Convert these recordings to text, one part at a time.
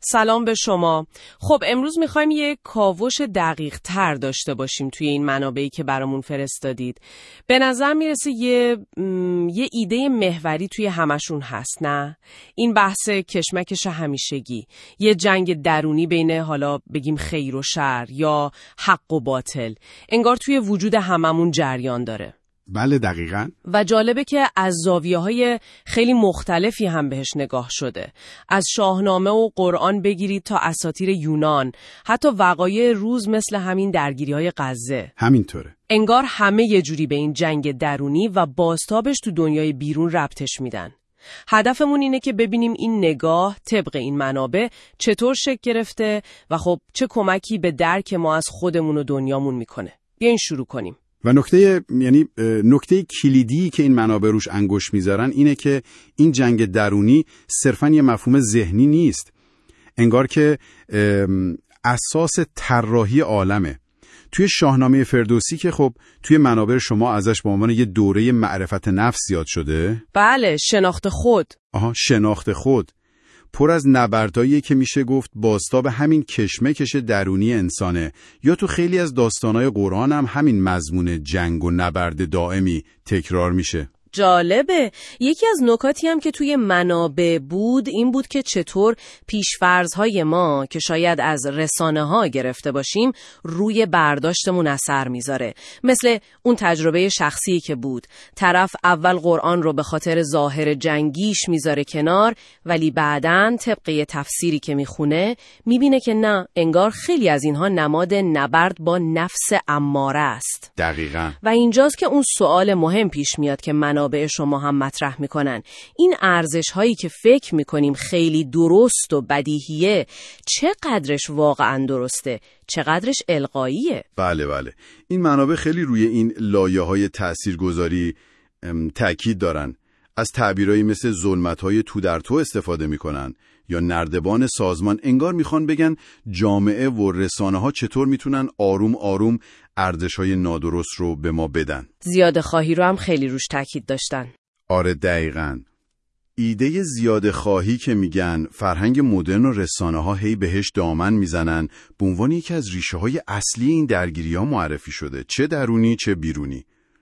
سلام به شما. خب امروز میخوایم یه کاوش دقیق تر داشته باشیم توی این منابعی که برامون فرستادید. به نظر میرسه یه ایده محوری توی همشون هست، نه؟ این بحث کشمکش همیشگی، یه جنگ درونی بین حالا بگیم خیر و شر یا حق و باطل، انگار توی وجود هممون جریان داره. بله دقیقاً. و جالبه که از زاویه‌های خیلی مختلفی هم بهش نگاه شده. از شاهنامه و قرآن بگیرید تا اساطیر یونان، حتی وقایع روز مثل همین درگیری‌های غزه. همینطوره. انگار همه یه جوری به این جنگ درونی و بازتابش تو دنیای بیرون ربطش میدن. هدفمون اینه که ببینیم این نگاه طبق این منابع چطور شکل گرفته و خب چه کمکی به درک ما از خودمون و دنیامون میکنه. بیاین شروع کنیم. و نکته کلیدی که این منابع روش انگشت میذارن اینه که این جنگ درونی صرفاً یه مفهوم ذهنی نیست. انگار که اساس طراحی عالمه. توی شاهنامه فردوسی که خب توی منابع شما ازش به عنوان یه دوره معرفت نفس یاد شده. بله، شناخت خود. شناخت خود. پر از نبردهایی که میشه گفت بازتاب همین کشمکش درونی انسانه. یا تو خیلی از داستانهای قرآن هم همین مضمون جنگ و نبرد دائمی تکرار میشه. جالبه. یکی از نکاتی هم که توی منابع بود این بود که چطور پیش‌فرض‌های ما که شاید از رسانه‌ها گرفته باشیم روی برداشتمون اثر میذاره. مثل اون تجربه شخصی که بود. طرف اول قرآن رو به خاطر ظاهر جنگیش میذاره کنار، ولی بعداً طبق تفسیری که میخونه میبینه که نه، انگار خیلی از اینها نماد نبرد با نفس اماره است. دقیقاً. و اینجاست که اون سوال مهم پیش میاد که منابع شما هم مطرح میکنن. این ارزش هایی که فکر میکنیم خیلی درست و بدیهیه، چقدرش واقعا درسته؟ چقدرش القاییه؟ بله. این منابع خیلی روی این لایه های تاثیرگذاری تأکید دارن. از تعبیرایی مثل ظلمت های تو در تو استفاده میکنن یا نردبان سازمان. انگار میخوان بگن جامعه و رسانه ها چطور میتونن آروم آروم ارزش های نادرست رو به ما بدن. زیاده خواهی رو هم خیلی روش تاکید داشتن. آره دقیقاً. ایده زیاده خواهی که میگن فرهنگ مدرن و رسانه ها هی بهش دامن میزنن، به عنوان یکی از ریشه های اصلی این درگیری ها معرفی شده، چه درونی چه بیرونی.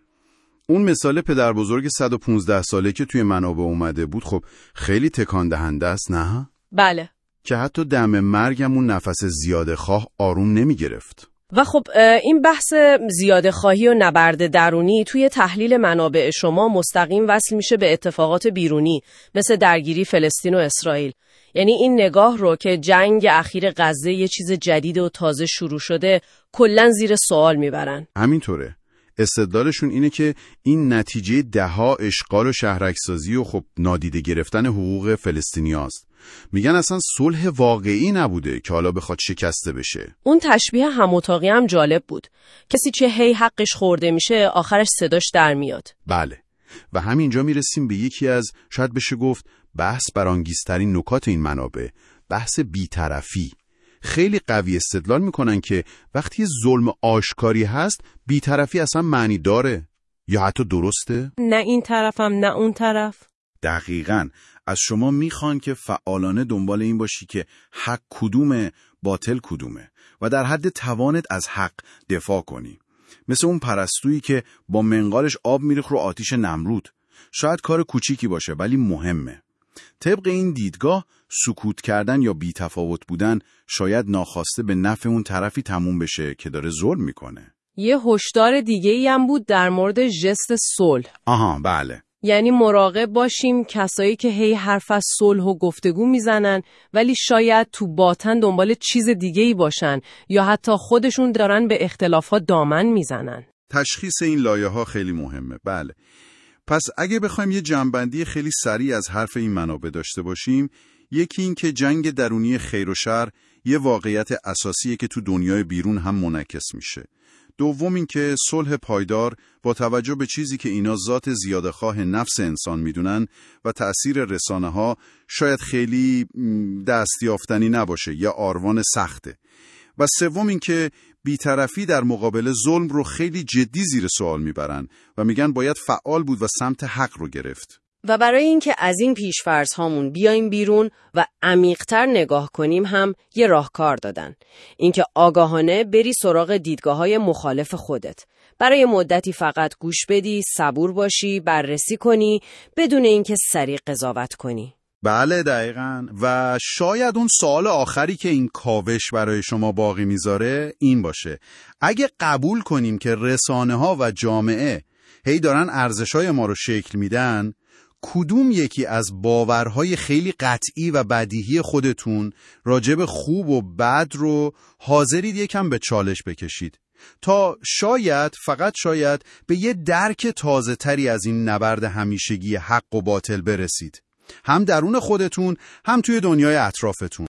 اون مثال پدر بزرگ 115 ساله که توی منابع اومده بود خب خیلی تکان دهنده است، نه؟ بله. که حتی دم مرگمون نفس زیاده خواه آروم نمی گرفت. و خب این بحث زیاده خواهی و نبرد درونی توی تحلیل منابع شما مستقیم وصل میشه به اتفاقات بیرونی مثل درگیری فلسطین و اسرائیل. یعنی این نگاه رو که جنگ اخیر غزه یه چیز جدید و تازه شروع شده کلاً زیر سوال میبرن. همینطوره. استدلالشون اینه که این نتیجه دهها اشغال و شهرک‌سازی و خب نادیده گرفتن حقوق فلسطینیاست. میگن اصلا صلح واقعی نبوده که حالا بخواد شکسته بشه. اون تشبیه هم‌اتاقی هم جالب بود. کسی چه هی حقش خورده میشه آخرش صداش در میاد. بله. و همینجا میرسیم به یکی از شاید بشه گفت بحث برانگیزترین نکات این منابع، بحث بی‌طرفی. خیلی قوی استدلال میکنن که وقتی ظلم آشکاری هست بی‌طرفی اصلا معنی داره یا حتی درسته؟ نه این طرفم نه اون طرف. دقیقاً. از شما میخوان که فعالانه دنبال این باشی که حق کدومه باطل کدومه و در حد توانت از حق دفاع کنی. مثل اون پرستویی که با منقارش آب میریخت رو آتیش نمرود. شاید کار کوچیکی باشه ولی مهمه. طبق این دیدگاه سکوت کردن یا بی‌تفاوت بودن شاید ناخواسته به نفع اون طرفی تموم بشه که داره ظلم میکنه. یه هشدار دیگه‌ای هم بود در مورد ژست صلح. بله. یعنی مراقب باشیم کسایی که هی حرف از صلح و گفتگو میزنن ولی شاید تو باطن دنبال چیز دیگه‌ای باشن یا حتی خودشون دارن به اختلافات دامن میزنن. تشخیص این لایه‌ها خیلی مهمه. بله. پس اگه بخوایم یه جمع‌بندی خیلی سریع از حرف این منابع داشته باشیم، یکی این که جنگ درونی خیر و شر یه واقعیت اساسیه که تو دنیای بیرون هم منعکس میشه. دوم این که صلح پایدار با توجه به چیزی که اینا ذات زیاده‌خواه نفس انسان میدونن و تأثیر رسانه‌ها شاید خیلی دستیافتنی نباشه یا آروان سخته. و سوم این که بی‌طرفی در مقابل ظلم رو خیلی جدی زیر سوال میبرن و میگن باید فعال بود و سمت حق رو گرفت. و برای اینکه از این پیش‌فرض هامون بیایم بیرون و عمیق‌تر نگاه کنیم هم یه راهکار دادن. اینکه آگاهانه بری سراغ دیدگاه‌های مخالف خودت. برای مدتی فقط گوش بدی، صبور باشی، بررسی کنی، بدون اینکه سریع قضاوت کنی. بله دقیقاً. و شاید اون سوال آخری که این کاوش برای شما باقی میذاره این باشه: اگه قبول کنیم که رسانه‌ها و جامعه هی دارن ارزش‌های ما رو شکل میدن، کدوم یکی از باورهای خیلی قطعی و بدیهی خودتون راجب خوب و بد رو حاضرید یکم به چالش بکشید تا شاید، فقط شاید، به یه درک تازه تری از این نبرد همیشگی حق و باطل برسید، هم درون خودتون هم توی دنیای اطرافتون.